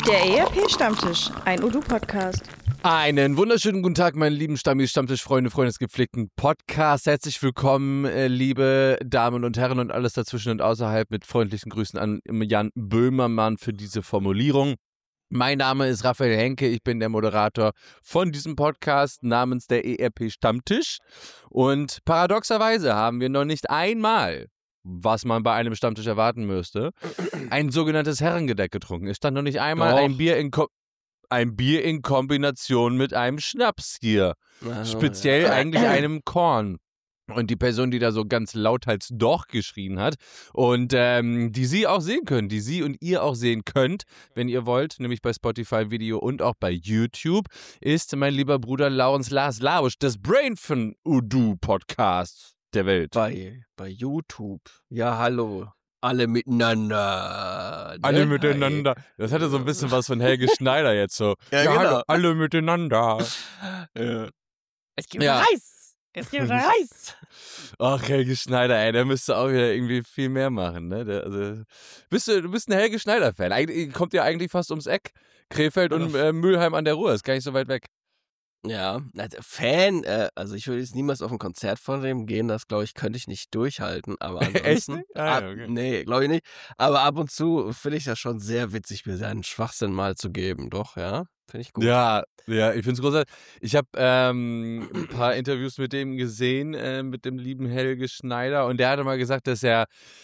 Der ERP-Stammtisch, ein Odoo-Podcast. Einen wunderschönen guten Tag, meine lieben Stammtisch-Freunde des gepflegten Podcasts. Herzlich willkommen, liebe Damen und Herren und alles dazwischen und außerhalb, mit freundlichen Grüßen an Jan Böhmermann für diese Formulierung. Mein Name ist Raphael Henke, ich bin der Moderator von diesem Podcast namens der ERP-Stammtisch. Und paradoxerweise haben wir noch nicht einmal, was man bei einem Stammtisch erwarten müsste, ein sogenanntes Herrengedeck getrunken. Es stand noch nicht einmal ein Bier in Kombination mit einem Schnaps hier. Speziell eigentlich einem Korn. Und die Person, die da so ganz lauthals doch geschrien hat und die Sie auch sehen können, die Sie und ihr auch sehen könnt, wenn ihr wollt, nämlich bei Spotify Video und auch bei YouTube, ist mein lieber Bruder Lars Lausch, das Brain von Odoo-Podcast der Welt. Bei YouTube. Ja, hallo. Alle miteinander. Ne? Alle miteinander. Das hatte so ein bisschen was von Helge Schneider jetzt so. Ja, genau. Hallo, alle miteinander. Es gibt Reis. Es gibt Reis. Ach, Helge Schneider, ey, der müsste auch wieder irgendwie viel mehr machen, ne? Du bist ein Helge Schneider-Fan. Kommt ja eigentlich fast ums Eck. Krefeld und Mülheim an der Ruhr, ist gar nicht so weit weg. Ja, also Fan, also ich würde jetzt niemals auf ein Konzert von dem gehen, das glaube ich, könnte ich nicht durchhalten, aber ansonsten, Echt? Okay. Nee, glaube ich nicht, aber ab und zu finde ich das schon sehr witzig, mir seinen Schwachsinn mal zu geben, doch, ja, finde ich gut. Ja, ich finde es großartig. Ich habe ein paar Interviews mit dem gesehen, mit dem lieben Helge Schneider, und der hatte mal gesagt, dass er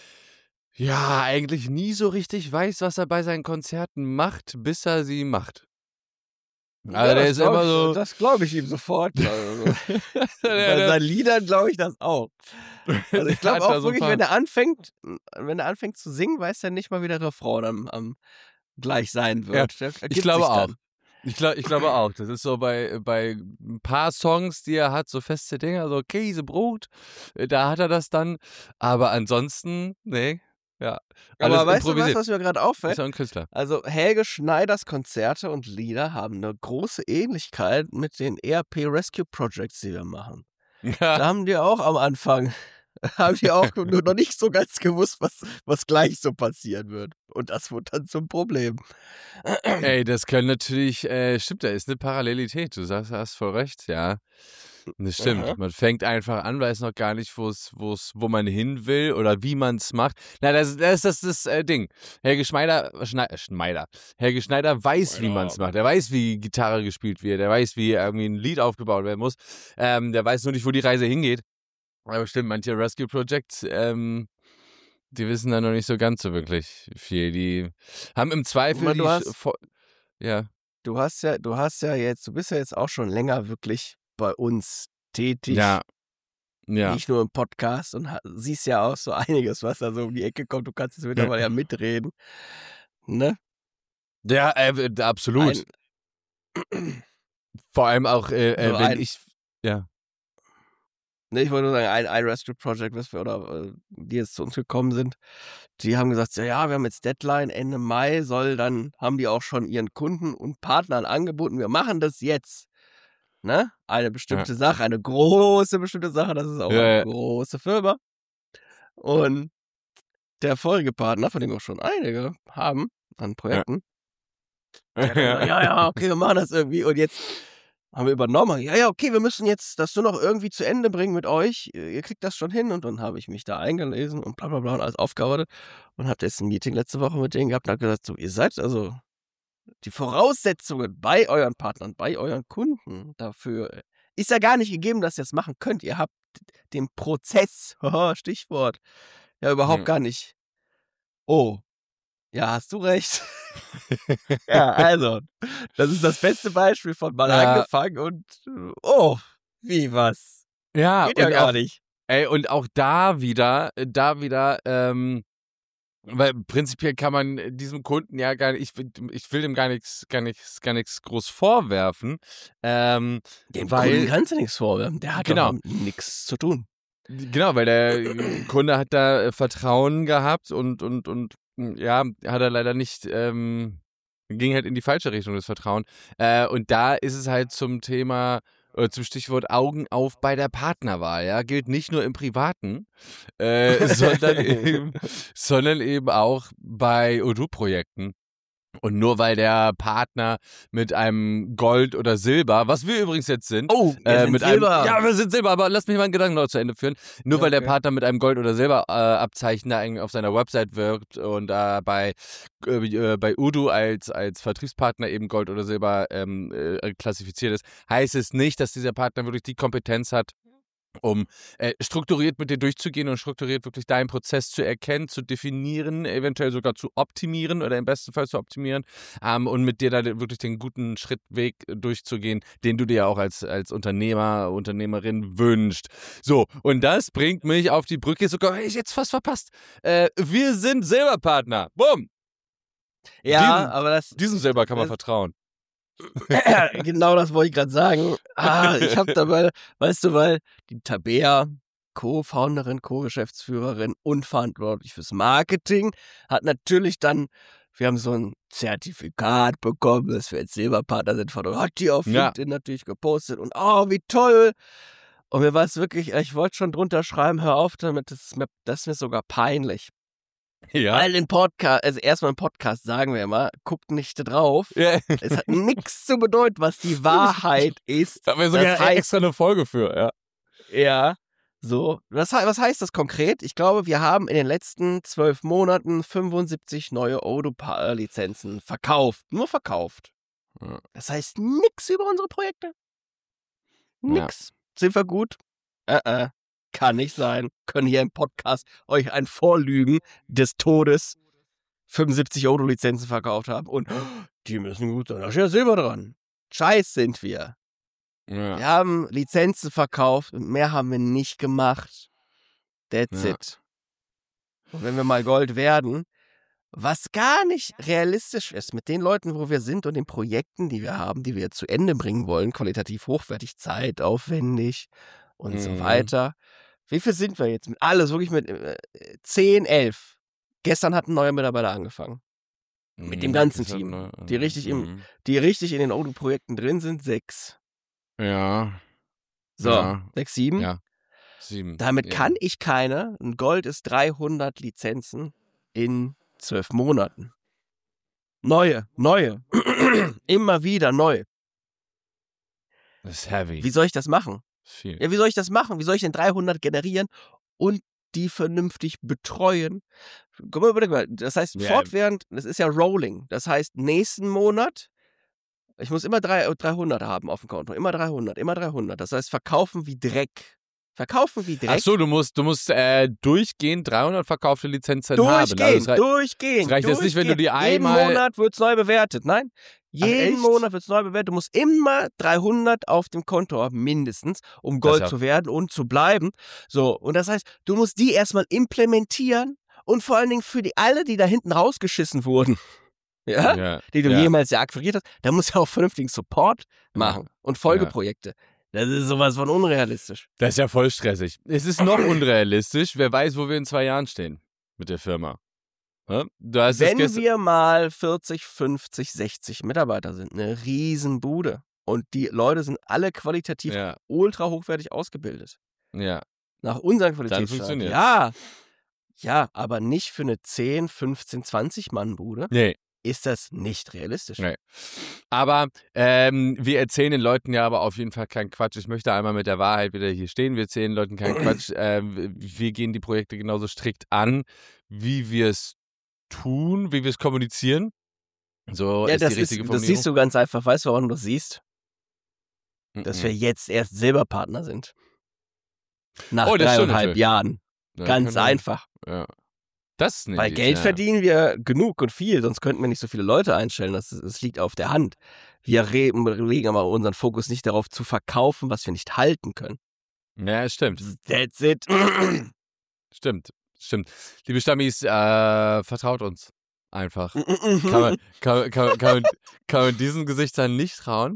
ja eigentlich nie so richtig weiß, was er bei seinen Konzerten macht, bis er sie macht. Also ja, der ist immer so. Das glaube ich ihm sofort. Also. Bei seinen Liedern glaube ich das auch. Also ich glaube auch wirklich, wenn er anfängt zu singen, weiß er nicht mal, wie der Refrain am gleich sein wird. Ja, ich glaube auch. Ich glaube auch. Das ist so bei ein paar Songs, die er hat, so feste Dinger, so Käsebrot, da hat er das dann. Aber ansonsten, nee. Ja, aber weißt du was mir gerade auffällt? Ist ja ein Künstler. Also Helge Schneiders Konzerte und Lieder haben eine große Ähnlichkeit mit den ERP Rescue Projects, die wir machen. Ja. Da haben die auch am Anfang, nur noch nicht so ganz gewusst, was gleich so passieren wird. Und das wurde dann zum Problem. Ey, das können natürlich, stimmt, da ist eine Parallelität. Du hast voll recht, ja. Das stimmt. Aha. Man fängt einfach an, weiß noch gar nicht, wo man hin will oder wie man es macht. Na, das ist das Ding. Helge Schneider weiß, wie man es macht. Er weiß, wie Gitarre gespielt wird. Er weiß, wie irgendwie ein Lied aufgebaut werden muss. Der weiß nur nicht, wo die Reise hingeht. Aber stimmt, manche Rescue Projects, die wissen da noch nicht so ganz so wirklich viel. Die haben im Zweifel Du bist ja jetzt auch schon länger wirklich bei uns tätig. Ja. Nicht nur im Podcast, und siehst ja auch so einiges, was da so um die Ecke kommt. Du kannst jetzt mittlerweile ja mitreden. Ne? Ja, absolut. Vor allem auch, wenn ich. Ja. Ne, ich wollte nur sagen, ein Rescue Project, die jetzt zu uns gekommen sind, die haben gesagt, ja, wir haben jetzt Deadline, Ende Mai haben die auch schon ihren Kunden und Partnern angeboten, wir machen das jetzt. Ne? Eine bestimmte Sache, eine große bestimmte Sache, das ist auch eine große Firma. Und der vorige Partner, von dem wir auch schon einige haben an Projekten, der hat gesagt, ja, okay, wir machen das irgendwie, und jetzt haben wir übernommen, ja, okay, wir müssen jetzt das nur noch irgendwie zu Ende bringen mit euch, ihr kriegt das schon hin, und dann habe ich mich da eingelesen und bla bla bla und alles aufgearbeitet und habe jetzt ein Meeting letzte Woche mit denen gehabt und habe gesagt, so, ihr seid also die Voraussetzungen bei euren Partnern, bei euren Kunden dafür ist ja gar nicht gegeben, dass ihr das machen könnt. Ihr habt den Prozess, Stichwort, ja überhaupt gar nicht. Oh, ja, hast du recht. Ja, also, das ist das beste Beispiel von mal angefangen und wie was? Ja, geht ja gar nicht. Ey, und auch da wieder, weil prinzipiell kann man diesem Kunden ja gar nicht, ich will dem gar nichts groß vorwerfen. Dem Kunden kannst du nichts vorwerfen, der hat doch nichts zu tun. Genau, weil der Kunde hat da Vertrauen gehabt und ja, hat er leider nicht, ging halt in die falsche Richtung, das Vertrauen. Und da ist es halt zum Thema, zum Stichwort Augen auf bei der Partnerwahl, ja, gilt nicht nur im Privaten, sondern eben auch bei Odoo-Projekten. Und nur weil der Partner mit einem Gold oder Silber, was wir übrigens jetzt sind, wir sind Silber. Ja, wir sind Silber, aber lass mich meinen Gedanken noch zu Ende führen. Nur weil der Partner mit einem Gold- oder Silberabzeichen da auf seiner Website wirkt und bei Udo als Vertriebspartner eben Gold oder Silber klassifiziert ist, heißt es nicht, dass dieser Partner wirklich die Kompetenz hat, um strukturiert mit dir durchzugehen und strukturiert wirklich deinen Prozess zu erkennen, zu definieren, eventuell sogar zu optimieren oder im besten Fall zu optimieren und mit dir da wirklich den guten Schrittweg durchzugehen, den du dir ja auch als Unternehmer, Unternehmerin wünschst. So, und das bringt mich auf die Brücke, sogar ich jetzt fast verpasst. Wir sind Silberpartner. Bumm! Ja, aber diesem Silber kann man vertrauen. Genau das wollte ich gerade sagen. Ich habe dabei, weißt du, weil die Tabea, Co-Founderin, Co-Geschäftsführerin und verantwortlich fürs Marketing, hat natürlich dann, wir haben so ein Zertifikat bekommen, dass wir jetzt Silberpartner sind, hat die auf LinkedIn natürlich gepostet und wie toll. Und mir war es wirklich, ich wollte schon drunter schreiben, hör auf damit, das ist mir sogar peinlich. Ja. Weil im Podcast, also erstmal im Podcast sagen wir immer, guckt nicht drauf. Ja. Es hat nichts zu bedeuten, was die Wahrheit ist. Da haben wir sogar extra eine Folge für, ja. Ja, so. Was heißt das konkret? Ich glaube, wir haben in den letzten 12 Monaten 75 neue Odoo-Lizenzen verkauft. Nur verkauft. Ja. Das heißt nichts über unsere Projekte. Nix. Ja. Sind wir gut? Kann nicht sein. Können hier im Podcast euch ein Vorlügen des Todes 75 Odoo-Lizenzen verkauft haben und die müssen gut sein. Da steht ja Silber dran. Scheiß sind wir. Ja. Wir haben Lizenzen verkauft und mehr haben wir nicht gemacht. That's it. Und wenn wir mal Gold werden, was gar nicht realistisch ist mit den Leuten, wo wir sind und den Projekten, die wir haben, die wir zu Ende bringen wollen, qualitativ hochwertig, zeitaufwendig und so weiter. Wie viel sind wir jetzt? Mit alles, wirklich mit 10, 11. Gestern hat ein neuer Mitarbeiter angefangen. Mit dem ganzen Team. Die richtig in den Odoo-Projekten drin sind, 6. Ja. So, 6, 7? Ja. 7. Damit kann ich keine. Ein Gold ist 300 Lizenzen in 12 Monaten. Neue. Immer wieder neu. Das ist heavy. Wie soll ich das machen? Viel. Ja, wie soll ich das machen? Wie soll ich denn 300 generieren und die vernünftig betreuen? Guck mal, überleg mal. Das heißt, fortwährend, das ist ja Rolling. Das heißt, nächsten Monat, ich muss immer 300 haben auf dem Konto. Immer 300. Das heißt, verkaufen wie Dreck. Ach so, du musst durchgehend 300 verkaufte Lizenzen haben. Durchgehend. Das reicht jetzt nicht, wenn du die einmal... Jeden Monat wird es neu bewertet. Nein, jeden Monat wird es neu bewertet. Du musst immer 300 auf dem Konto haben, mindestens, um Gold zu werden und zu bleiben. So, und das heißt, du musst die erstmal implementieren und vor allen Dingen für alle, die da hinten rausgeschissen wurden, die du jemals akquiriert hast, da musst du auch vernünftigen Support machen und Folgeprojekte. Das ist sowas von unrealistisch. Das ist ja voll stressig. Es ist noch unrealistisch. Wer weiß, wo wir in 2 Jahren stehen mit der Firma. Ja? Wenn wir mal 40, 50, 60 Mitarbeiter sind, eine Riesenbude. Und die Leute sind alle qualitativ ultra hochwertig ausgebildet. Ja. Nach unseren Qualitätsstandards. Dann funktioniert. Ja, aber nicht für eine 10, 15, 20 Mann Bude. Nee. Ist das nicht realistisch. Nee. Aber wir erzählen den Leuten ja aber auf jeden Fall keinen Quatsch. Ich möchte einmal mit der Wahrheit wieder hier stehen. Wir erzählen den Leuten keinen Quatsch. Wir gehen die Projekte genauso strikt an, wie wir es tun, wie wir es kommunizieren. So ist die richtige Formulierung. Das siehst du ganz einfach. Weißt du, warum du das siehst? Dass wir jetzt erst Silberpartner sind. Nach 3,5 Jahren. Ja, ganz einfach. Ja. Das ist nicht. Weil Geld verdienen wir genug und viel, sonst könnten wir nicht so viele Leute einstellen. Das liegt auf der Hand. Wir legen aber unseren Fokus nicht darauf zu verkaufen, was wir nicht halten können. Ja, stimmt. That's it. Stimmt. Liebe Stammis, vertraut uns einfach. Kann man diesen Gesichtern nicht trauen?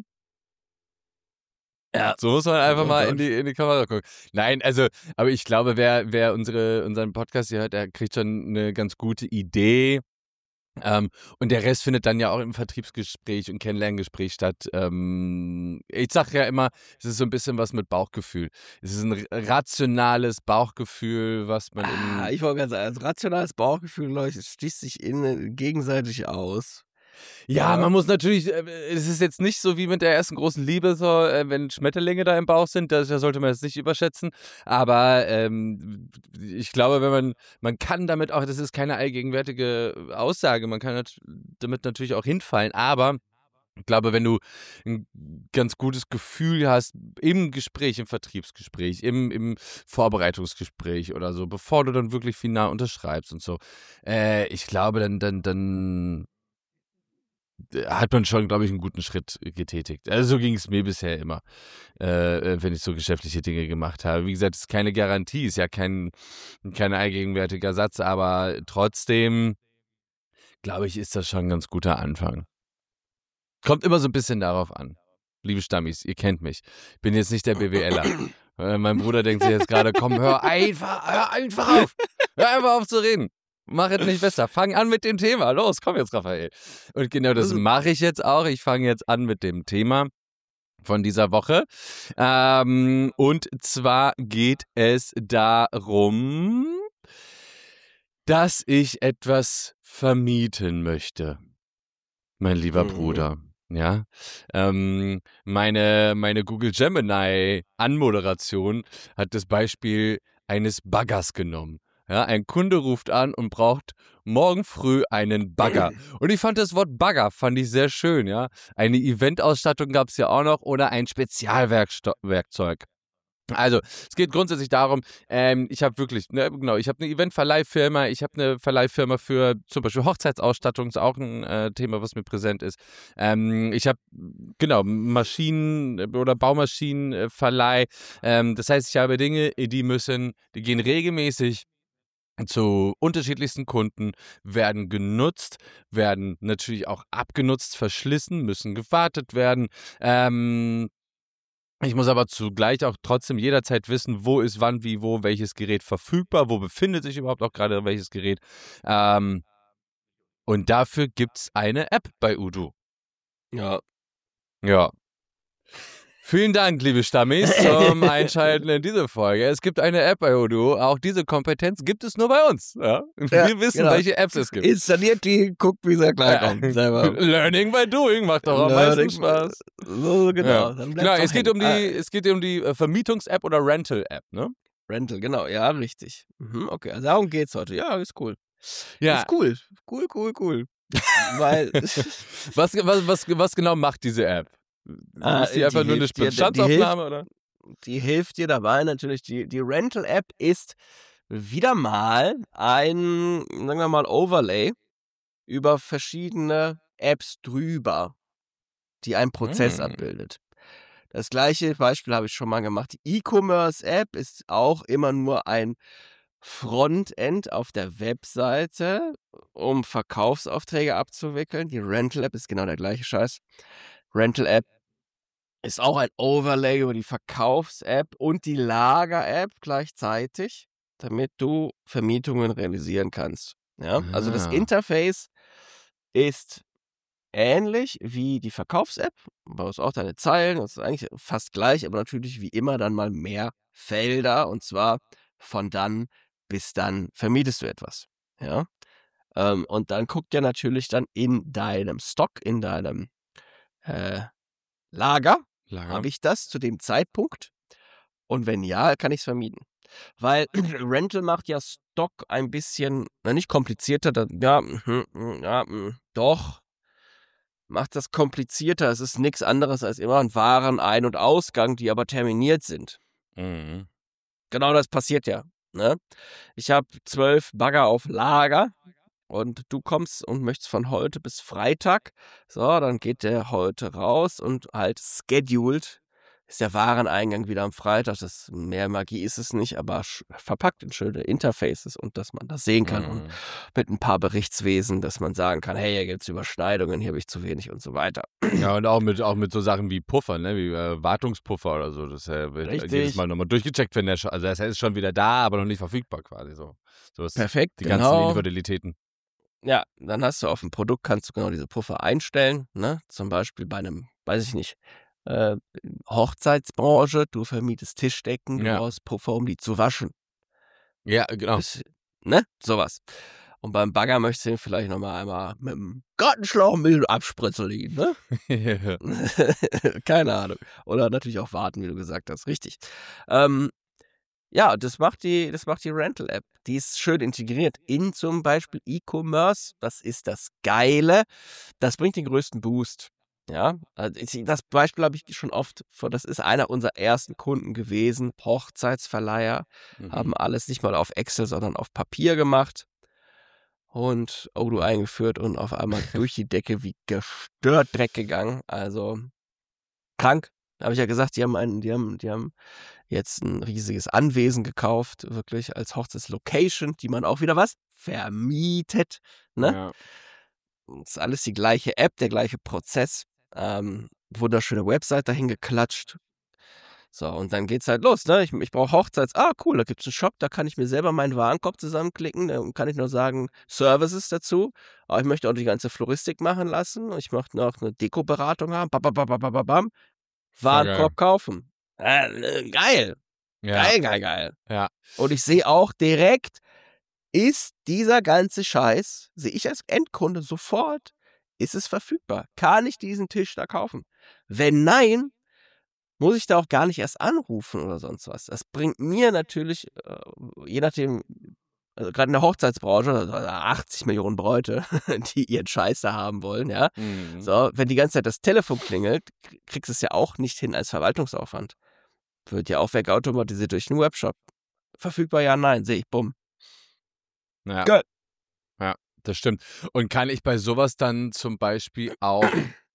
Ja. So muss man einfach mal in die Kamera gucken. Nein, also, aber ich glaube, wer unseren Podcast hier hört, der kriegt schon eine ganz gute Idee. Und der Rest findet dann ja auch im Vertriebsgespräch und Kennenlerngespräch statt. Ich sage ja immer, es ist so ein bisschen was mit Bauchgefühl. Es ist ein rationales Bauchgefühl, was man ich wollte gerade sagen, also rationales Bauchgefühl, Leute, es schließt sich gegenseitig aus. Ja, Ja. man muss natürlich, es ist jetzt nicht so wie mit der ersten großen Liebe, so, wenn Schmetterlinge da im Bauch sind, da sollte man das nicht überschätzen. Aber ich glaube, man kann damit auch, das ist keine allgegenwärtige Aussage, man kann damit natürlich auch hinfallen, aber ich glaube, wenn du ein ganz gutes Gefühl hast im Gespräch, im Vertriebsgespräch, im Vorbereitungsgespräch oder so, bevor du dann wirklich final unterschreibst und so, ich glaube, dann hat man schon, glaube ich, einen guten Schritt getätigt. Also so ging es mir bisher immer, wenn ich so geschäftliche Dinge gemacht habe. Wie gesagt, es ist keine Garantie, ist ja kein allgegenwärtiger Satz, aber trotzdem, glaube ich, ist das schon ein ganz guter Anfang. Kommt immer so ein bisschen darauf an. Liebe Stammis, ihr kennt mich. Ich bin jetzt nicht der BWLer. Mein Bruder denkt sich jetzt gerade, komm, hör einfach auf. Hör einfach auf zu reden. Mach es nicht besser. Fang an mit dem Thema. Los, komm jetzt, Raphael. Und genau das mache ich jetzt auch. Ich fange jetzt an mit dem Thema von dieser Woche. Und zwar geht es darum, dass ich etwas vermieten möchte. Mein lieber Bruder. Ja, meine Google Gemini Anmoderation hat das Beispiel eines Baggers genommen. Ja, ein Kunde ruft an und braucht morgen früh einen Bagger. Und ich fand das Wort Bagger, fand ich sehr schön, ja. Eine Eventausstattung gab es ja auch noch oder ein Spezialwerkzeug. Also, es geht grundsätzlich darum, ich habe wirklich, ich habe eine Eventverleihfirma, ich habe eine Verleihfirma für zum Beispiel Hochzeitsausstattung, ist auch ein Thema, was mir präsent ist. Ich habe, Maschinen- oder Baumaschinenverleih. Das heißt, ich habe Dinge, die gehen regelmäßig zu unterschiedlichsten Kunden, werden genutzt, werden natürlich auch abgenutzt, verschlissen, müssen gewartet werden. Ich muss aber zugleich auch trotzdem jederzeit wissen, wo ist wann, wie, wo, welches Gerät verfügbar, wo befindet sich überhaupt auch gerade welches Gerät. Und dafür gibt's eine App bei Udo. Ja. Ja. Vielen Dank, liebe Stammis, zum Einschalten in diese Folge. Es gibt eine App bei Udo. Auch diese Kompetenz gibt es nur bei uns. Ja? Wir wissen, welche Apps es gibt. Installiert die, guckt, wie sie klarkommt. Selber. Learning by doing macht doch am meisten Spaß. So, genau. Ja. Genau, es geht um die Vermietungs-App oder Rental-App, ne? Rental, genau, ja, richtig. Okay, also darum geht's heute. Ja, ist cool. Ja. Ist cool. Cool. Weil. Was genau macht diese App? Ist die einfach nur eine Bestandsaufnahme, oder? Die hilft dir dabei natürlich. Die Rental-App ist wieder mal ein, sagen wir mal, Overlay über verschiedene Apps drüber, die einen Prozess abbildet. Das gleiche Beispiel habe ich schon mal gemacht. Die E-Commerce-App ist auch immer nur ein Frontend auf der Webseite, um Verkaufsaufträge abzuwickeln. Die Rental-App ist genau der gleiche Scheiß. Rental-App ist auch ein Overlay über die Verkaufs-App und die Lager-App gleichzeitig, damit du Vermietungen realisieren kannst. Ja? Also das Interface ist ähnlich wie die Verkaufs-App. Du baust auch deine Zeilen, das ist eigentlich fast gleich, aber natürlich wie immer dann mal mehr Felder, und zwar von dann bis dann vermietest du etwas. Ja? Und dann guckt er natürlich dann in deinem Stock, in deinem Lager. Habe ich das zu dem Zeitpunkt? Und wenn ja, kann ich es vermieten. Weil Rental macht ja Stock ein bisschen, nicht komplizierter, doch, macht das komplizierter. Es ist nichts anderes als immer ein Waren-Ein- und Ausgang, die aber terminiert sind. Mhm. Genau das passiert ja. Ne? Ich habe 12 Bagger auf Lager. Und du kommst und möchtest von heute bis Freitag. So, dann geht der heute raus und halt scheduled ist der Wareneingang wieder am Freitag. Das mehr Magie ist es nicht, aber verpackt in schöne Interfaces und dass man das sehen kann und mit ein paar Berichtswesen, dass man sagen kann, hey, hier gibt es Überschneidungen, hier habe ich zu wenig und so weiter. Ja, und auch mit so Sachen wie Puffer, ne, wie Wartungspuffer oder so. Das wird jedes Mal nochmal durchgecheckt, wenn also das ist schon wieder da, aber noch nicht verfügbar quasi so. So ist Perfekt, die ganzen Individualitäten. Ja, dann hast du auf dem Produkt, kannst du genau diese Puffer einstellen, ne? Zum Beispiel bei einem, weiß ich nicht, Hochzeitsbranche, du vermietest Tischdecken, du brauchst Puffer, um die zu waschen. Ja, genau. Ne? Sowas. Und beim Bagger möchtest du ihn vielleicht nochmal einmal mit dem Gartenschlauch ein bisschen abspritzeln, ne? Keine Ahnung. Oder natürlich auch warten, wie du gesagt hast. Richtig. Ja, das macht die Rental-App. Die ist schön integriert in zum Beispiel E-Commerce. Das ist das Geile. Das bringt den größten Boost. Ja, das Beispiel habe ich schon oft das ist einer unserer ersten Kunden gewesen. Hochzeitsverleiher haben alles nicht mal auf Excel, sondern auf Papier gemacht. Und Odoo eingeführt und auf einmal durch die Decke wie gestört Dreck gegangen. Also krank. Da habe ich ja gesagt, die haben jetzt ein riesiges Anwesen gekauft, wirklich als Hochzeitslocation, die man auch wieder vermietet. Ne? Ja. Ist alles die gleiche App, der gleiche Prozess. Wunderschöne Website dahin geklatscht. So, und dann geht's halt los, ne? Ich brauche cool, da gibt's einen Shop, da kann ich mir selber meinen Warenkorb zusammenklicken, dann kann ich nur sagen, Services dazu, aber ich möchte auch die ganze Floristik machen lassen, ich möchte noch eine Dekoberatung haben, bam, Warenkorb kaufen. Geil. Ja. Geil. Ja. Und ich sehe auch direkt, ist dieser ganze Scheiß, sehe ich als Endkunde sofort, ist es verfügbar? Kann ich diesen Tisch da kaufen? Wenn nein, muss ich da auch gar nicht erst anrufen oder sonst was. Das bringt mir natürlich, je nachdem, also gerade in der Hochzeitsbranche, also 80 Millionen Bräute, die ihren Scheiß da haben wollen, ja. So, wenn die ganze Zeit das Telefon klingelt, kriegst du es ja auch nicht hin als Verwaltungsaufwand. Wird ja auch wegautomatisiert durch einen Webshop. Verfügbar, ja, nein, sehe ich, bumm. Ja. Geil. Ja, das stimmt. Und kann ich bei sowas dann zum Beispiel auch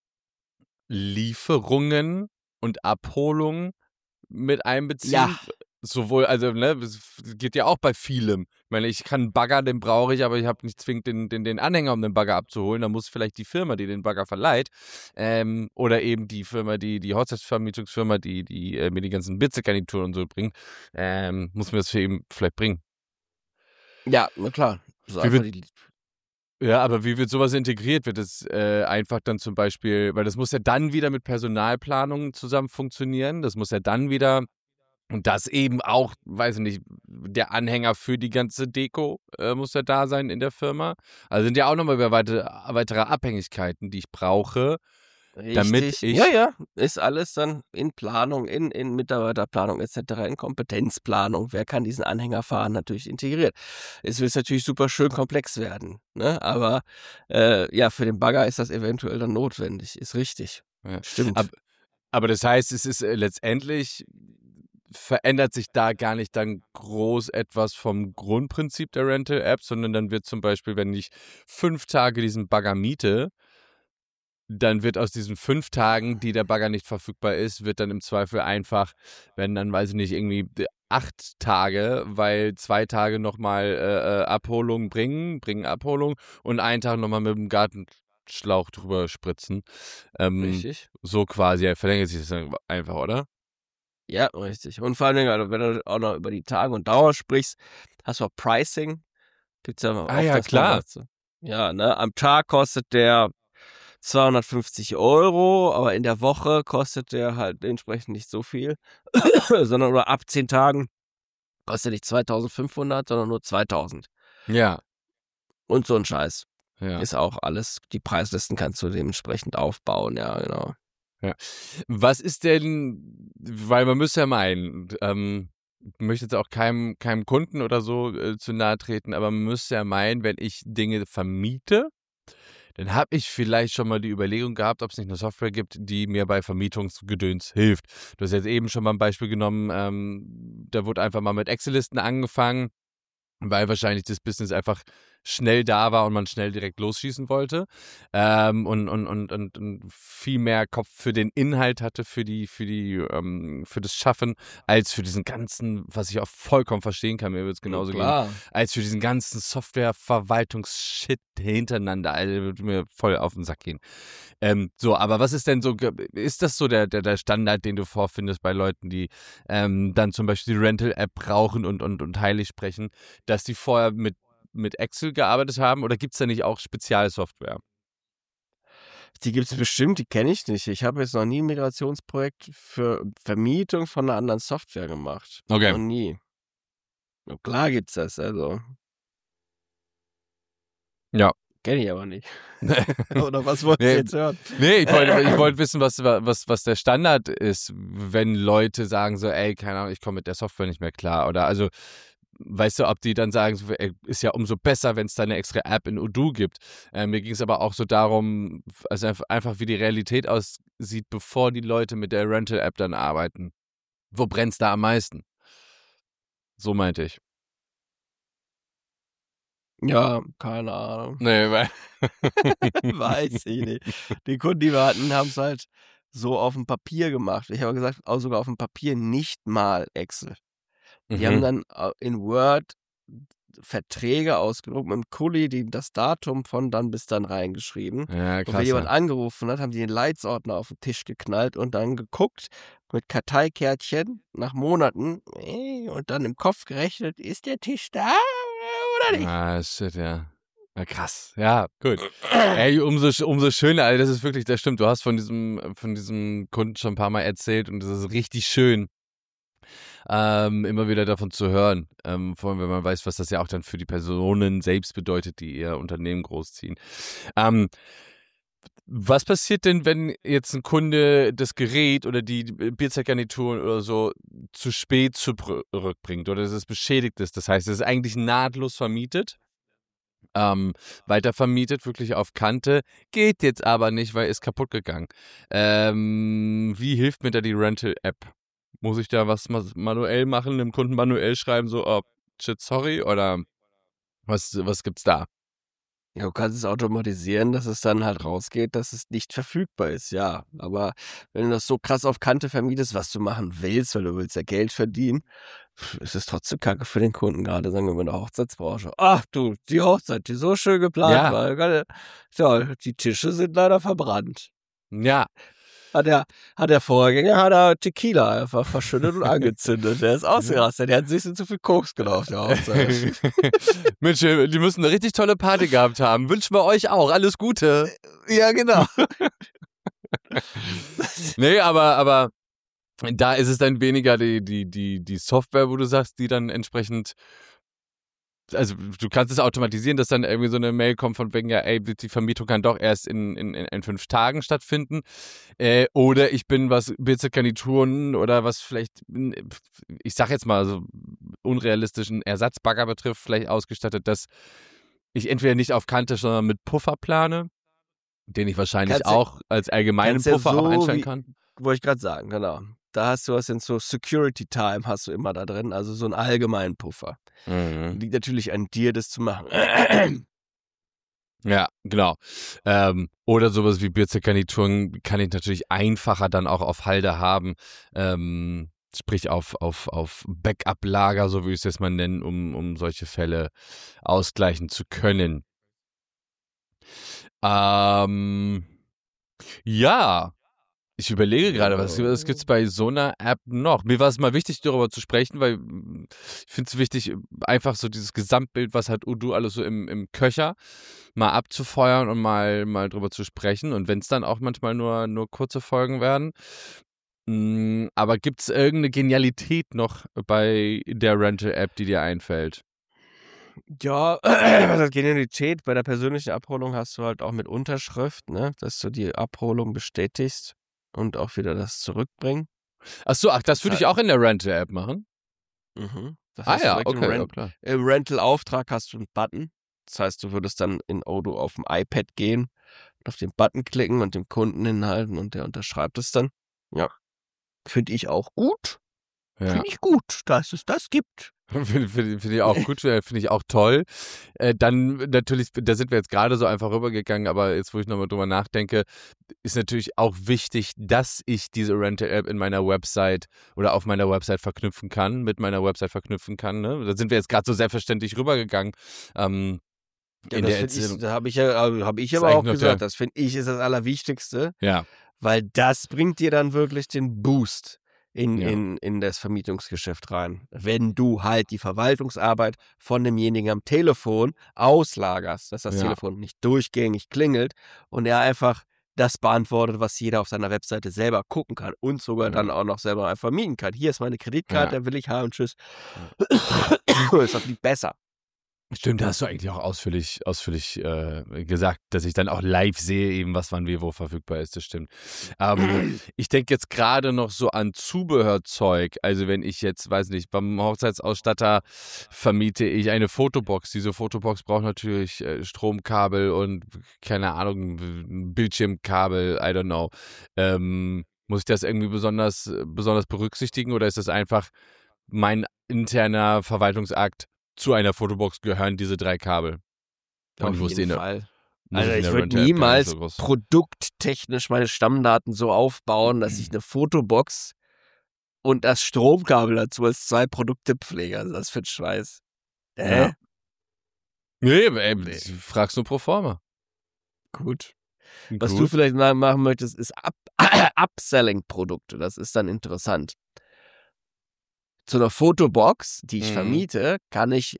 Lieferungen und Abholungen mit einbeziehen? Ja. Sowohl, also, ne, es geht ja auch bei vielem. Ich meine, ich kann einen Bagger, den brauche ich, aber ich habe nicht zwingend den Anhänger, um den Bagger abzuholen. Da muss vielleicht die Firma, die den Bagger verleiht, oder eben die Firma, die Hochzeitsvermietungsfirma, die mir die ganzen Bitzegarnituren und so bringt, muss mir das für eben vielleicht bringen. Ja, na klar. So Wie einfach wird, ja, aber wie wird sowas integriert? Wird es einfach dann zum Beispiel, weil das muss ja dann wieder mit Personalplanung zusammen funktionieren. Das muss ja dann wieder, und das eben auch, weiß ich nicht, der Anhänger für die ganze Deko muss ja da sein in der Firma. Also sind ja auch nochmal weitere Abhängigkeiten, die ich brauche, damit richtig. ich. Ja, ist alles dann in Planung, in Mitarbeiterplanung etc., in Kompetenzplanung. Wer kann diesen Anhänger fahren? Natürlich integriert. Es wird natürlich super schön komplex werden, ne? Aber ja, für den Bagger ist das eventuell dann notwendig. Ist richtig. Ja. Stimmt. Aber das heißt, es ist letztendlich verändert sich da gar nicht dann groß etwas vom Grundprinzip der Rental-App, sondern dann wird zum Beispiel, wenn ich 5 Tage diesen Bagger miete, dann wird aus diesen 5 Tagen, die der Bagger nicht verfügbar ist, wird dann im Zweifel einfach, wenn dann, weiß ich nicht, irgendwie 8 Tage, weil 2 Tage nochmal Abholung bringen Abholung und einen Tag nochmal mit dem Gartenschlauch drüber spritzen. Richtig. So quasi, verlängert sich das dann einfach, oder? Ja, richtig. Und vor allem, also, wenn du auch noch über die Tage und Dauer sprichst, hast du auch Pricing. Gibt's ja oft, Ja, dass klar. man sagt, ja, ne, am Tag kostet der 250 €, aber in der Woche kostet der halt entsprechend nicht so viel, sondern nur ab 10 Tagen kostet nicht 2.500, sondern nur 2.000. Ja. Und so ein Scheiß. Ja. Ist auch alles, die Preislisten kannst du dementsprechend aufbauen, ja, genau. Ja. Was ist denn, weil man müsste ja meinen, ich möchte jetzt auch keinem Kunden oder so zu nahe treten, aber man müsste ja meinen, wenn ich Dinge vermiete, dann habe ich vielleicht schon mal die Überlegung gehabt, ob es nicht eine Software gibt, die mir bei Vermietungsgedöns hilft. Du hast jetzt eben schon mal ein Beispiel genommen, da wurde einfach mal mit Excel-Listen angefangen, weil wahrscheinlich das Business einfach schnell da war und man schnell direkt losschießen wollte, und viel mehr Kopf für den Inhalt hatte, für das Schaffen, als für diesen ganzen, was ich auch vollkommen verstehen kann, mir wird es genauso gehen, als für diesen ganzen Software-Verwaltungs-Shit hintereinander, also würde mir voll auf den Sack gehen. So, aber was ist denn so, ist das so der Standard, den du vorfindest bei Leuten, die dann zum Beispiel die Rental-App brauchen und heilig sprechen, dass die vorher mit Excel gearbeitet haben, oder gibt es da nicht auch Spezialsoftware? Die gibt es bestimmt, die kenne ich nicht. Ich habe jetzt noch nie ein Migrationsprojekt für Vermietung von einer anderen Software gemacht. Okay. Noch nie. Und klar gibt's das, also. Ja. Kenne ich aber nicht. Oder was wollt ihr Nee. jetzt hören? Nee, ich wollte wissen, was der Standard ist, wenn Leute sagen so, ey, keine Ahnung, ich komme mit der Software nicht mehr klar. Oder also, weißt du, ob die dann sagen, so, ey, ist ja umso besser, wenn es da eine extra App in Odoo gibt. Mir ging es aber auch so darum, also einfach wie die Realität aussieht, bevor die Leute mit der Rental-App dann arbeiten. Wo brennt's da am meisten? So meinte ich. Ja, keine Ahnung. Nee, weil Weiß ich nicht. Die Kunden, die wir hatten, haben es halt so auf dem Papier gemacht. Ich habe gesagt, auch sogar auf dem Papier, nicht mal Excel. Die haben dann in Word Verträge ausgedruckt mit dem Kuli, das Datum von dann bis dann reingeschrieben. Ja, Und wenn krass. jemand Ja. angerufen hat, haben die den Leitsordner auf den Tisch geknallt und dann geguckt mit Karteikärtchen nach Monaten und dann im Kopf gerechnet, ist der Tisch da oder nicht? Ah, shit, ja. Na, krass. Ja, gut. Ey, umso schöner, Alter, das ist wirklich, das stimmt. Du hast von diesem Kunden schon ein paar Mal erzählt und das ist richtig schön, immer wieder davon zu hören. Vor allem, wenn man weiß, was das ja auch dann für die Personen selbst bedeutet, die ihr Unternehmen großziehen. Was passiert denn, wenn jetzt ein Kunde das Gerät oder die Bierzeitgarnituren oder so zu spät zurückbringt oder dass es beschädigt ist? Das heißt, es ist eigentlich nahtlos vermietet, weiter vermietet, wirklich auf Kante, geht jetzt aber nicht, weil ist kaputt gegangen. Wie hilft mir da die Rental-App? Muss ich da was manuell machen, dem Kunden manuell schreiben, so, oh, shit, sorry, oder was gibt's da? Ja, du kannst es automatisieren, dass es dann halt rausgeht, dass es nicht verfügbar ist, ja. Aber wenn du das so krass auf Kante vermietest, was du machen willst, weil du willst ja Geld verdienen, ist es trotzdem kacke für den Kunden, gerade sagen wir in der Hochzeitsbranche. Ach du, die Hochzeit, die so schön geplant Ja. war. Ja, die Tische sind leider verbrannt. Ja. Hat der Vorgänger Tequila einfach verschüttet und angezündet. Der ist ausgerastet. Der hat sich zu viel Koks genommen auf der Hochzeit. Mensch, die müssen eine richtig tolle Party gehabt haben. Wünschen wir euch auch. Alles Gute. Ja, genau. Nee, aber da ist es dann weniger die Software, wo du sagst, die dann entsprechend, also du kannst es automatisieren, dass dann irgendwie so eine Mail kommt von wegen, ja, ey, die Vermietung kann doch erst in 5 Tagen stattfinden. Oder ich bin was Bierzeitgarnituren oder was vielleicht, ich sag jetzt mal so unrealistischen Ersatzbagger betrifft, vielleicht ausgestattet, dass ich entweder nicht auf Kante, sondern mit Puffer plane, den ich wahrscheinlich Kannst ja- auch als allgemeinen kannst ja Puffer auch so einstellen wie- kann. Wollte ich gerade sagen, genau. Da hast du was in so Security Time hast du immer da drin, also so einen allgemeinen Puffer. Mhm. Liegt natürlich an dir, das zu machen. Ja, genau. Oder sowas wie Bierzeitgarnituren kann ich natürlich einfacher dann auch auf Halde haben. Sprich auf Backup-Lager, so würde ich es jetzt mal nennen, um solche Fälle ausgleichen zu können. Ja, ich überlege gerade, was gibt's bei so einer App noch? Mir war es mal wichtig, darüber zu sprechen, weil ich finde es wichtig, einfach so dieses Gesamtbild, was hat Odoo alles so im Köcher, mal abzufeuern und mal drüber zu sprechen. Und wenn es dann auch manchmal nur kurze Folgen werden. Aber gibt es irgendeine Genialität noch bei der Rental-App, die dir einfällt? Ja, was hat Genialität? Bei der persönlichen Abholung hast du halt auch mit Unterschrift, ne, dass du die Abholung bestätigst und auch wieder das zurückbringen. Achso, das würde ich auch in der Rental-App machen. Mhm. Das Ah heißt, ja, direkt okay, ja, klar. im Rental-Auftrag hast du einen Button. Das heißt, du würdest dann in Odoo auf dem iPad gehen und auf den Button klicken und dem Kunden hinhalten und der unterschreibt es dann. Ja. Finde ich auch gut. Ja. Finde ich gut, dass es das gibt. Finde ich auch gut, finde ich auch toll. Dann natürlich, da sind wir jetzt gerade so einfach rübergegangen, aber jetzt, wo ich nochmal drüber nachdenke, ist natürlich auch wichtig, dass ich diese Rental-App in meiner Website oder auf meiner Website verknüpfen kann, mit meiner Website verknüpfen kann. Ne? Da sind wir jetzt gerade so selbstverständlich rübergegangen. Ja, in das der find ich, Erzählung. da habe ich aber Ist auch eigentlich noch gesagt, das finde ich ist das Allerwichtigste, Ja, weil das bringt dir dann wirklich den Boost Ja. in das Vermietungsgeschäft rein. Wenn du halt die Verwaltungsarbeit von demjenigen am Telefon auslagerst, dass das Ja. Telefon nicht durchgängig klingelt und er einfach das beantwortet, was jeder auf seiner Webseite selber gucken kann und sogar Ja. dann auch noch selber einfach vermieten kann. Hier ist meine Kreditkarte, Ja. will ich haben, tschüss. Ist doch viel besser. Stimmt, da hast du eigentlich auch ausführlich gesagt, dass ich dann auch live sehe, eben was wann wie wo verfügbar ist, das stimmt. Ich denke jetzt gerade noch so an Zubehörzeug, also wenn ich jetzt, weiß nicht, beim Hochzeitsausstatter vermiete ich eine Fotobox. Diese Fotobox braucht natürlich Stromkabel und, keine Ahnung, ein Bildschirmkabel, I don't know. Muss ich das irgendwie besonders berücksichtigen oder ist das einfach mein interner Verwaltungsakt? Zu einer Fotobox gehören diese 3 Kabel. Und Auf jeden Fall. muss Also in ich der würde Rental-App gar nicht niemals so groß. produkttechnisch meine Stammdaten so aufbauen, dass ich eine Fotobox und das Stromkabel dazu als 2 Produkte pflege. Also das für ein Scheiß. Ja. Nee, Nee. fragst du pro forma. Gut. Was du vielleicht machen möchtest, ist Upselling-Produkte. Das ist dann interessant. Zu einer Fotobox, die ich vermiete, kann ich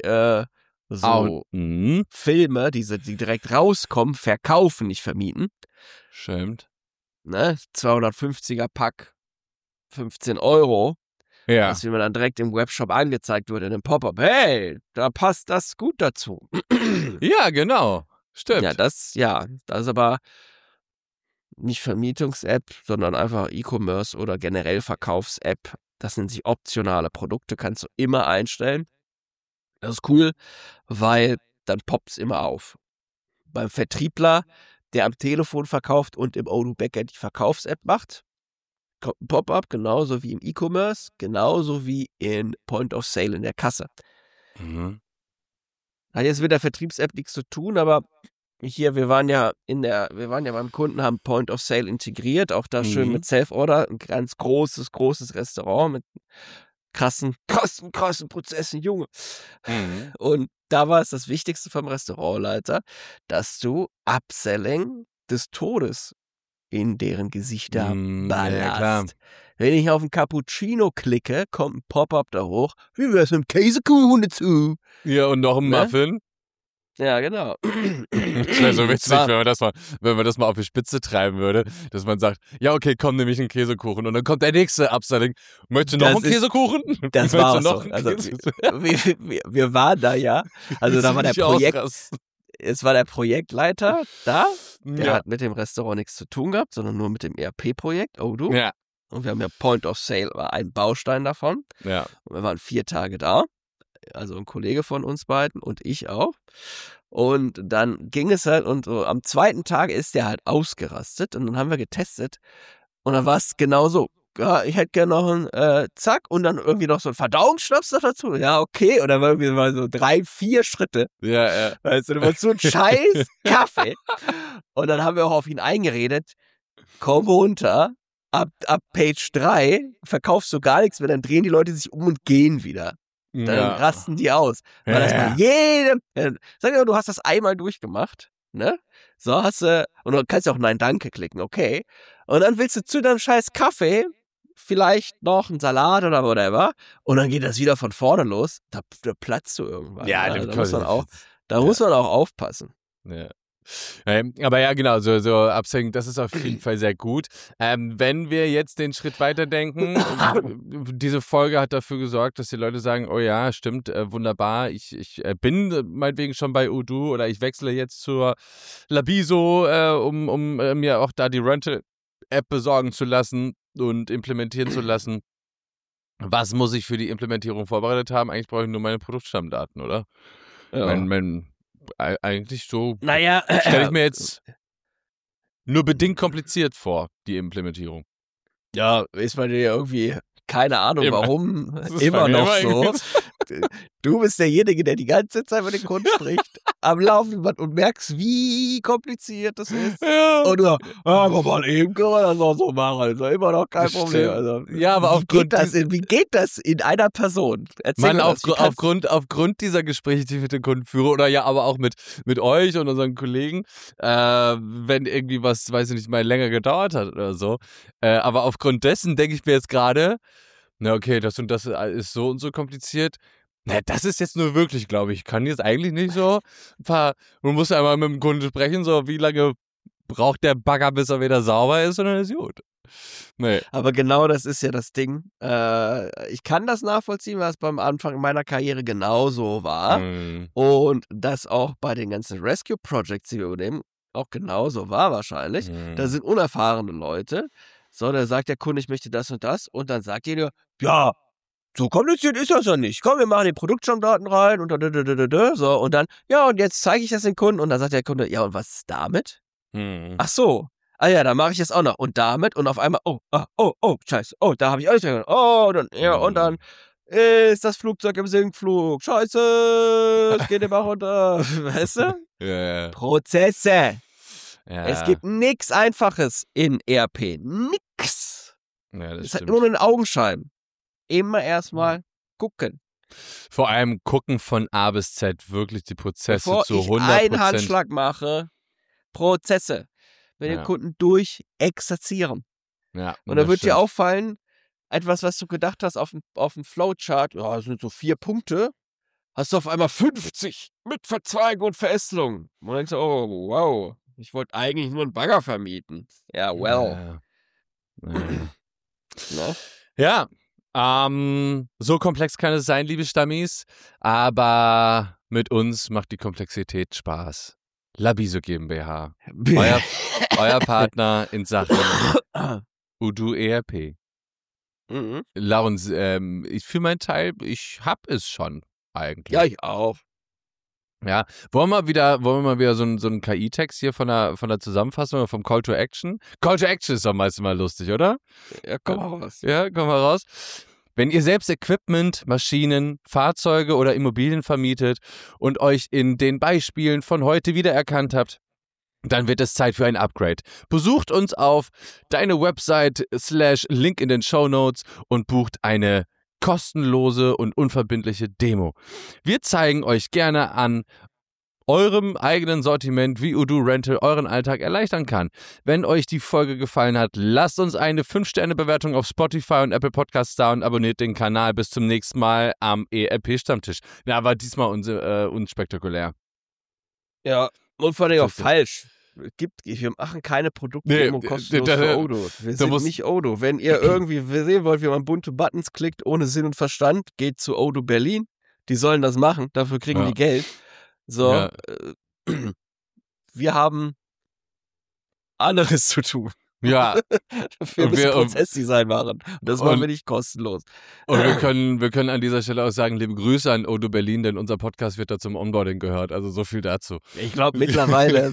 Filme, die direkt rauskommen, verkaufen, nicht vermieten. Stimmt. Ne? 250er Pack, 15 €. Ja. Das mir dann direkt im Webshop angezeigt wird in einem Pop-up. Hey, da passt das gut dazu. Ja, genau. Stimmt. Ja, das ist aber nicht Vermietungs-App, sondern einfach E-Commerce oder generell Verkaufs-App. Das nennt sich optionale Produkte, kannst du immer einstellen. Das ist cool, weil dann poppt es immer auf. Beim Vertriebler, der am Telefon verkauft und im Odoo Backend die Verkaufs-App macht, kommt ein Pop-up, genauso wie im E-Commerce, genauso wie in Point of Sale in der Kasse. Hat jetzt mit der Vertriebs-App nichts zu tun, aber hier, wir waren ja beim Kunden, haben Point of Sale integriert, auch da schön mit Self-Order, ein ganz großes Restaurant mit krassen Prozessen, Junge. Und da war es das Wichtigste vom Restaurantleiter, dass du Upselling des Todes in deren Gesichter ballerst. Ja, klar. Wenn ich auf einen Cappuccino klicke, kommt ein Pop-up da hoch. Wie wär's mit dem Käsekuchen dazu? Ja, und noch ein Ne? Muffin. Ja, genau. Das wäre so witzig, wenn man das mal auf die Spitze treiben würde, dass man sagt, ja, okay, komm, nehme ich einen Käsekuchen. Und dann kommt der nächste Upselling. Möchtest du noch einen Käsekuchen? Das war auch so. Also, wir waren da ja. Also da war es war der Projektleiter da. Der hat mit dem Restaurant nichts zu tun gehabt, sondern nur mit dem ERP-Projekt, Odoo. Ja. Und wir haben ja Point of Sale, war ein Baustein davon. Ja. Und wir waren 4 Tage da. Also ein Kollege von uns beiden und ich auch. Und dann ging es halt und so am 2. Tag ist der halt ausgerastet und dann haben wir getestet und dann war es genau so. Ja, ich hätte gerne noch einen Zack und dann irgendwie noch so einen Verdauungsschnaps noch dazu. Ja, okay. Und dann war irgendwie mal so 3, 4 Schritte. Ja. Weißt du, so ein scheiß Kaffee. Und dann haben wir auch auf ihn eingeredet, komm runter, ab Page 3 verkaufst du gar nichts mehr, dann drehen die Leute sich um und gehen wieder. Dann rasten die aus. Weil das bei jedem. Sag mal, du hast das einmal durchgemacht, ne? So hast du. Und du kannst ja auch Nein, Danke klicken, okay. Und dann willst du zu deinem scheiß Kaffee vielleicht noch einen Salat oder whatever. Und dann geht das wieder von vorne los. Da platzt du irgendwann. Ja, da muss man auch aufpassen. Ja. Aber ja, genau, so Upselling, das ist auf jeden Fall sehr gut. Wenn wir jetzt den Schritt weiterdenken, diese Folge hat dafür gesorgt, dass die Leute sagen, oh ja, stimmt, wunderbar, ich bin meinetwegen schon bei Odoo oder ich wechsle jetzt zur Labiso, um mir auch da die Rental-App besorgen zu lassen und implementieren zu lassen. Was muss ich für die Implementierung vorbereitet haben? Eigentlich brauche ich nur meine Produktstammdaten, oder? Ja. Eigentlich so Naja, stelle ich mir jetzt nur bedingt kompliziert vor, die Implementierung. Ja, ist bei dir irgendwie, keine Ahnung warum, Das ist immer bei mir noch immer so. Du bist derjenige, der die ganze Zeit mit den Kunden spricht, am Laufenden und merkst, wie kompliziert das ist. Ja. Und du aber mal eben können wir das auch so machen. Also immer noch kein Das Problem. stimmt. Also, Ja, aber wie geht das in einer Person? Erzähl Mann, mir das. aufgrund dieser Gespräche, die ich mit den Kunden führe, oder ja, aber auch mit euch und unseren Kollegen, wenn irgendwie was, weiß ich nicht, mal länger gedauert hat oder so. Aber aufgrund dessen denke ich mir jetzt gerade, na okay, das und das ist so und so kompliziert. Na, das ist jetzt nur wirklich, glaube ich, kann jetzt eigentlich nicht so man muss einmal mit dem Kunden sprechen, so wie lange braucht der Bagger, bis er wieder sauber ist und dann ist gut. Nee. Aber genau das ist ja das Ding. Ich kann das nachvollziehen, weil es beim Anfang meiner Karriere genauso war. Und das auch bei den ganzen Rescue Projects, die wir übernehmen, auch genauso war wahrscheinlich. Da sind unerfahrene Leute. So, da sagt der Kunde, ich möchte das und das. Und dann sagt jeder, ja, so kompliziert ist das ja nicht. Komm, wir machen die Produktstammdaten rein und so. Und dann, ja, und jetzt zeige ich das dem Kunden. Und dann sagt der Kunde, ja, und was ist damit? Ach so. Ah ja, dann mache ich das auch noch. Und damit und auf einmal, oh, scheiße. Oh, da habe ich alles drin. Oh, dann, ja, und dann ist das Flugzeug im Sinkflug. Scheiße, es geht immer runter. Weißt du? Ja. Prozesse. Ja. Es gibt nichts Einfaches in ERP. Nix. Ja, das Es hat stimmt. nur einen Augenschein. Immer erstmal gucken. Vor allem gucken von A bis Z, wirklich die Prozesse Bevor zu ich 100%. einen Handschlag mache, Prozesse mit dem Ja. Kunden durchexerzieren. Ja, Und da das wird dir stimmt. auffallen, etwas, was du gedacht hast auf dem Flowchart, ja, das sind so 4 Punkte, hast du auf einmal 50 mit Verzweigung und Verästelung. Und dann denkst du, oh, wow, ich wollte eigentlich nur einen Bagger vermieten. Ja, well. Ne? Ja, so komplex kann es sein, liebe Stammis, aber mit uns macht die Komplexität Spaß. Labiso GmbH, euer Partner in Sachen Odoo ERP. Laurens, ich für meinen Teil, ich hab es schon eigentlich. Ja, ich auch. Ja, wollen wir mal wieder so einen KI-Text hier von der Zusammenfassung oder vom Call to Action? Call to Action ist doch meistens mal lustig, oder? Ja, komm mal raus. Ja, komm mal raus. Wenn ihr selbst Equipment, Maschinen, Fahrzeuge oder Immobilien vermietet und euch in den Beispielen von heute wiedererkannt habt, dann wird es Zeit für ein Upgrade. Besucht uns auf deine Website /Link in den Shownotes und bucht eine kostenlose und unverbindliche Demo. Wir zeigen euch gerne an eurem eigenen Sortiment, wie Odoo Rental euren Alltag erleichtern kann. Wenn euch die Folge gefallen hat, lasst uns eine 5-Sterne-Bewertung auf Spotify und Apple Podcasts da und abonniert den Kanal. Bis zum nächsten Mal am ERP-Stammtisch. Ja, war diesmal unspektakulär. Ja, und vor allem auch falsch. Wir machen keine Produktdemo kostenlos für Odoo. Wir sind nicht Odoo. Wenn ihr irgendwie sehen wollt, wie man bunte Buttons klickt, ohne Sinn und Verstand, geht zu Odoo Berlin. Die sollen das machen, dafür kriegen die Geld. So, Ja. Wir haben anderes zu tun. Ja. Wir müssen Prozessdesign machen. Und das machen wir nicht kostenlos. Und wir können an dieser Stelle auch sagen, liebe Grüße an Odoo Berlin, denn unser Podcast wird da zum Onboarding gehört. Also so viel dazu. Ich glaube mittlerweile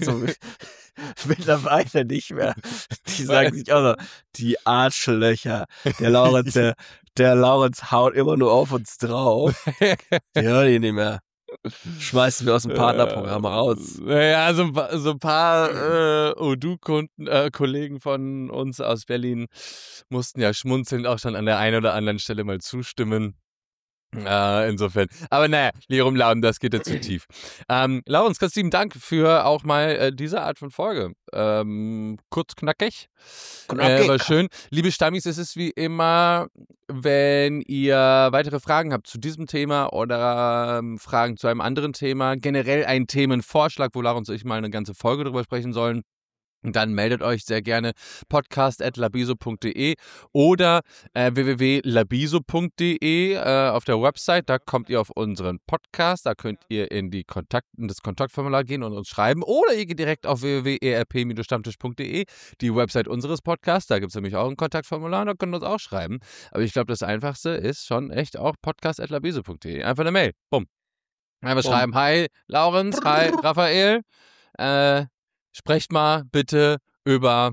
nicht mehr. Die sagen sich auch so, die Arschlöcher. Der Laurens haut immer nur auf uns drauf. Die hören ihn nicht mehr. Schmeißen wir aus dem Partnerprogramm raus. Naja, so ein paar Odoo-Kunden, Kollegen von uns aus Berlin mussten ja schmunzelnd auch schon an der einen oder anderen Stelle mal zustimmen. Insofern. Aber naja, Lirum Laum, das geht jetzt zu tief. Laurens, ganz lieben Dank für auch mal diese Art von Folge. Kurz, knackig. War schön. Liebe Stammis, es ist wie immer, wenn ihr weitere Fragen habt zu diesem Thema oder Fragen zu einem anderen Thema, generell einen Themenvorschlag, wo Laurens und ich mal eine ganze Folge drüber sprechen sollen, dann meldet euch sehr gerne podcast@labiso.de oder www.labiso.de auf der Website. Da kommt ihr auf unseren Podcast. Da könnt ihr in das Kontaktformular gehen und uns schreiben. Oder ihr geht direkt auf www.erp-stammtisch.de, die Website unseres Podcasts. Da gibt es nämlich auch ein Kontaktformular und da könnt ihr uns auch schreiben. Aber ich glaube, das Einfachste ist schon echt auch podcast@labiso.de. Einfach eine Mail. Bumm. Einfach schreiben, hi Laurens, hi Raphael. Sprecht mal bitte über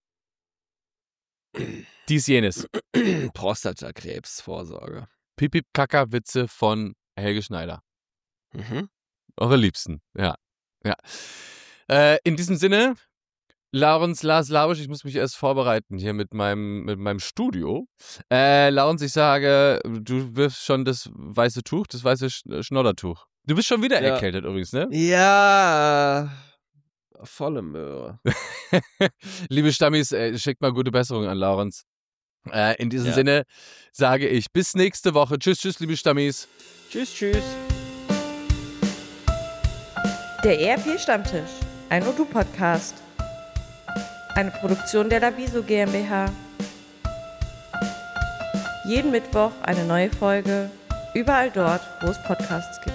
dies, jenes. Prostatakrebsvorsorge. Pipi-Kaka-Witze von Helge Schneider. Eure Liebsten, ja. In diesem Sinne, Laurens, Lars Lausch, ich muss mich erst vorbereiten hier mit meinem Studio. Laurens, ich sage, du wirfst schon das weiße Schnoddertuch. Du bist schon wieder erkältet übrigens, ne? Ja, volle Möhre. Liebe Stammis, schickt mal gute Besserung an Laurens. In diesem Sinne sage ich bis nächste Woche. Tschüss, liebe Stammis. Tschüss. Der ERP-Stammtisch, ein Odoo-Podcast. Eine Produktion der Labiso GmbH. Jeden Mittwoch eine neue Folge, überall dort, wo es Podcasts gibt.